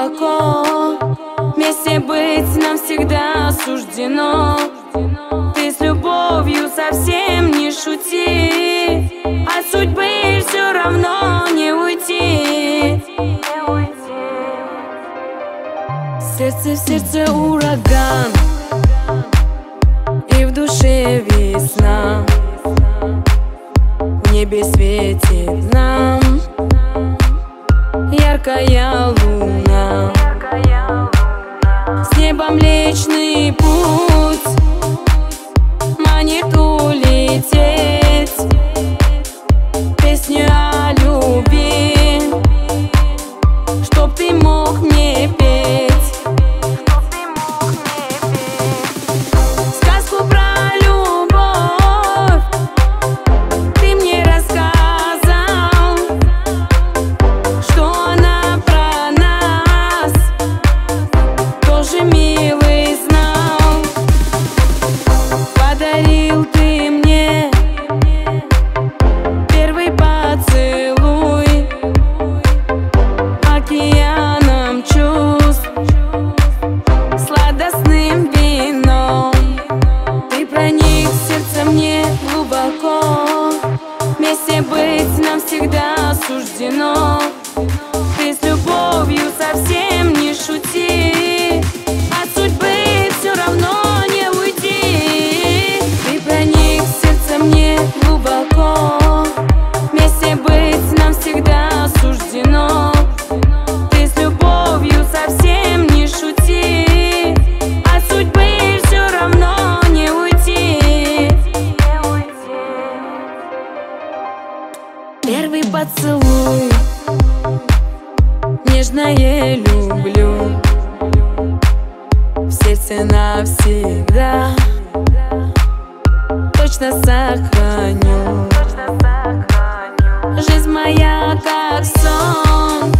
глубоко, вместе быть нам всегда суждено. Ты с любовью совсем не шути, от судьбы все равно не уйти. В сердце ураган, и в душе весна. В небе светит нам яркая луна. С неба Млечный Путь манит улететь. Песню о любви, чтоб ты мог мне петь. Сказку про любовь ты мне рассказал, что она про нас тоже милый знал. Подарил ты мне первый поцелуй океаном чувств, сладостным вином. Ты проник в сердце мне глубоко, вместе быть нам всегда суждено. Ты с любовью совсем не шути, от судьбы все равно не уйти. Ты проник в сердце мне глубоко, вместе быть нам всегда суждено. Ты с любовью совсем не шути, от судьбы все равно не уйти. Первый поцелуй, нежное люблю, в сердце навсегда точно сохраню. Жизнь моя как сон,